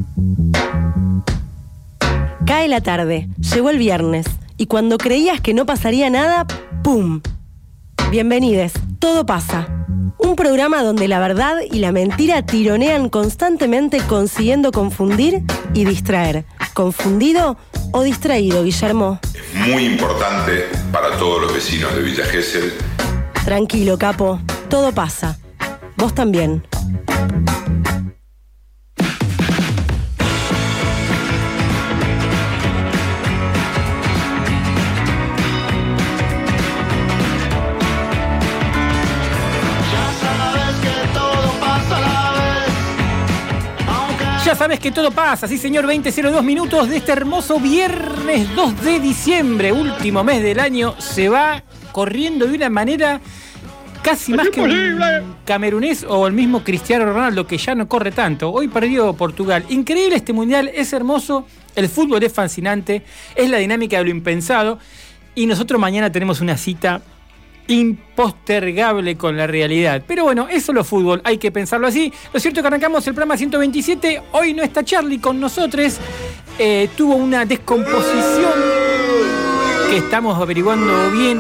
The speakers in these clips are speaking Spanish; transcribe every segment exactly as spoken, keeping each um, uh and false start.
Cae la tarde, llegó el viernes, y cuando creías que no pasaría nada, ¡pum! Bienvenides, Todo Pasa. Un programa donde la verdad y la mentira tironean constantemente consiguiendo confundir y distraer. ¿Confundido o distraído, Guillermo? Es muy importante para todos los vecinos de Villa Gesell. Tranquilo, capo, todo pasa. Vos también. Ya sabes que todo pasa, sí señor, veinte cero dos minutos de este hermoso viernes dos de diciembre, último mes del año, se va corriendo de una manera casi más que un camerunés o el mismo Cristiano Ronaldo, que ya no corre tanto. Hoy perdió Portugal. Increíble este mundial, es hermoso, el fútbol es fascinante, es la dinámica de lo impensado y nosotros mañana tenemos una cita impostergable con la realidad. Pero bueno, es solo fútbol, hay que pensarlo así. Lo cierto es que arrancamos el programa ciento veintisiete. Hoy no está Charlie con nosotros. Eh, tuvo una descomposición que estamos averiguando bien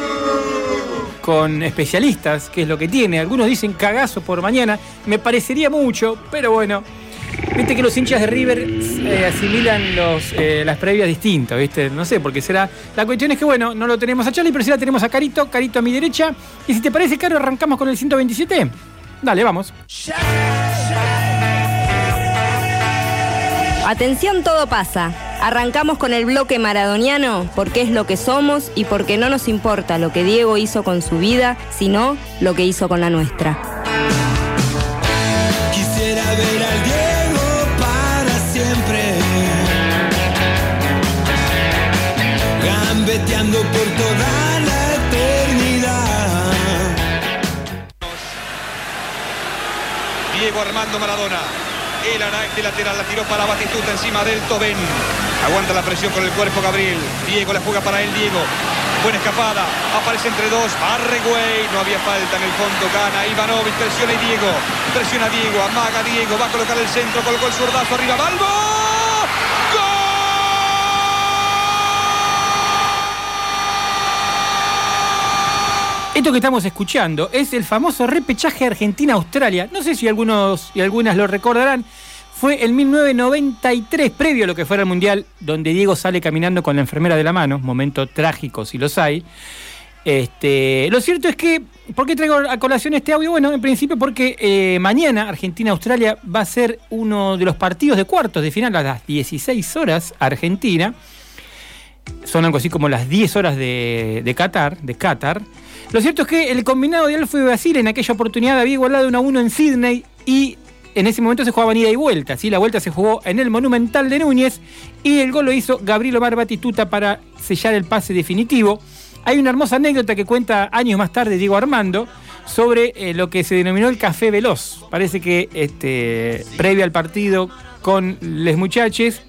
con especialistas, qué es lo que tiene. Algunos dicen cagazo por mañana. Me parecería mucho, pero bueno. Viste que los hinchas de River eh, asimilan los, eh, las previas distintas, ¿viste? No sé por qué será. La cuestión es que, bueno, no lo tenemos a Charlie, pero sí la tenemos a Carito, Carito a mi derecha. Y si te parece, Caro, arrancamos con el ciento veintisiete. Dale, vamos. Atención, todo pasa. Arrancamos con el bloque maradoniano, porque es lo que somos y porque no nos importa lo que Diego hizo con su vida, sino lo que hizo con la nuestra. Quisiera ver al Diego para siempre, gambeteando por toda la eternidad. Diego Armando Maradona, el araque lateral, la tiró para Batistuta encima del Tobén. Aguanta la presión con el cuerpo Gabriel. Diego la juega para él, Diego. Buena escapada, aparece entre dos, Arregüey, no había falta en el fondo, gana Ivanovic, presiona y Diego, presiona Diego, amaga Diego, va a colocar el centro, colocó el zurdazo, arriba Balbo, ¡gol! Esto que estamos escuchando es el famoso repechaje Argentina-Australia. No sé si algunos y algunas lo recordarán. Fue en mil novecientos noventa y tres, previo a lo que fuera el Mundial, donde Diego sale caminando con la enfermera de la mano, momento trágico si los hay. Este, lo cierto es que, ¿por qué traigo a colación este audio? Bueno, en principio porque eh, mañana Argentina-Australia va a ser uno de los partidos de cuartos de final a las dieciséis horas Argentina. Son algo así como las diez horas de, de Qatar, de Qatar. Lo cierto es que el combinado de Alfa y Brasil en aquella oportunidad había igualado uno a uno en Sydney y en ese momento se jugaba ida y vuelta, ¿sí? La vuelta se jugó en el Monumental de Núñez y el gol lo hizo Gabriel Omar Batistuta para sellar el pase definitivo. Hay una hermosa anécdota que cuenta años más tarde Diego Armando sobre eh, lo que se denominó el café veloz. Parece que este, previo al partido con les muchaches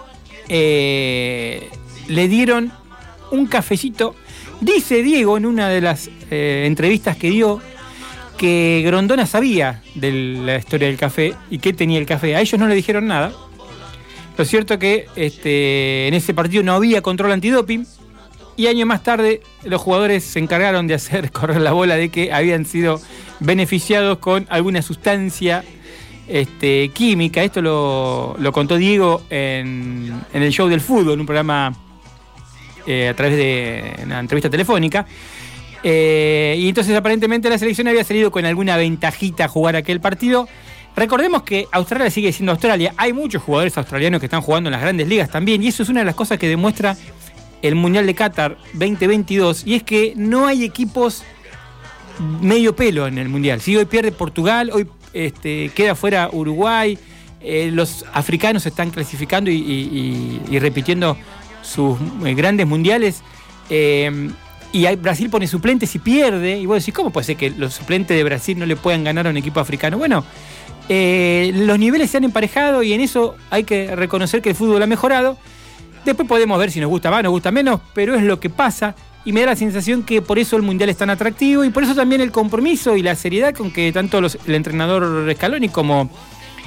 eh, le dieron un cafecito. Dice Diego en una de las eh, entrevistas que dio que Grondona sabía de la historia del café y que tenía el café. A ellos no le dijeron nada. Lo cierto que este, en ese partido no había control antidoping y años más tarde los jugadores se encargaron de hacer correr la bola de que habían sido beneficiados con alguna sustancia este, química. Esto lo, lo contó Diego en, en el show del fútbol, en un programa eh, a través de una entrevista telefónica. Eh, y entonces aparentemente la selección había salido con alguna ventajita a jugar aquel partido. Recordemos que Australia sigue siendo Australia. Hay muchos jugadores australianos que están jugando en las grandes ligas también. Y eso es una de las cosas que demuestra el Mundial de Qatar veinte veintidós. Y es que no hay equipos medio pelo en el Mundial. Si hoy pierde Portugal, hoy este, queda fuera Uruguay. Eh, los africanos están clasificando y, y, y, y repitiendo sus eh, grandes mundiales. Eh, Y hay, Brasil pone suplentes y pierde. Y vos decís, ¿cómo puede ser que los suplentes de Brasil no le puedan ganar a un equipo africano? Bueno, eh, los niveles se han emparejado y en eso hay que reconocer que el fútbol ha mejorado. Después podemos ver si nos gusta más, nos gusta menos, pero es lo que pasa. Y me da la sensación que por eso el Mundial es tan atractivo y por eso también el compromiso y la seriedad con que tanto los, el entrenador Scaloni como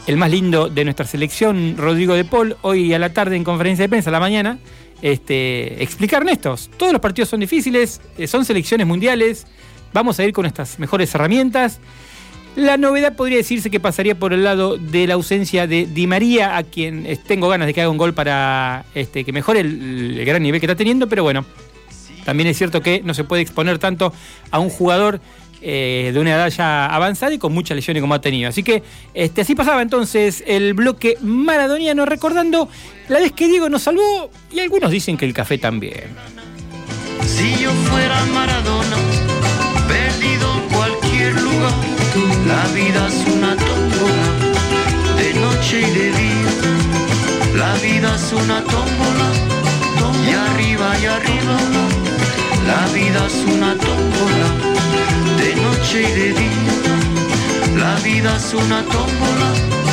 el más lindo de nuestra selección, Rodrigo de Paul, hoy a la tarde en conferencia de prensa, a la mañana, este, explicaron estos. Todos los partidos son difíciles, eh, son selecciones mundiales, vamos a ir con nuestras mejores herramientas. La novedad podría decirse que pasaría por el lado de la ausencia de Di María, a quien eh, tengo ganas de que haga un gol para este, que mejore el, el gran nivel que está teniendo, pero bueno, también es cierto que no se puede exponer tanto a un jugador eh, de una edad ya avanzada y con muchas lesiones como ha tenido. Así que este, así pasaba entonces el bloque maradoniano, recordando la vez que Diego nos salvó, y algunos dicen que el café también. Si yo fuera Maradona, perdido en cualquier lugar, la vida es una tómbola, de noche y de día. La vida es una tómbola, y arriba y arriba. La vida es una tómbola, de noche y de día. La vida es una tómbola.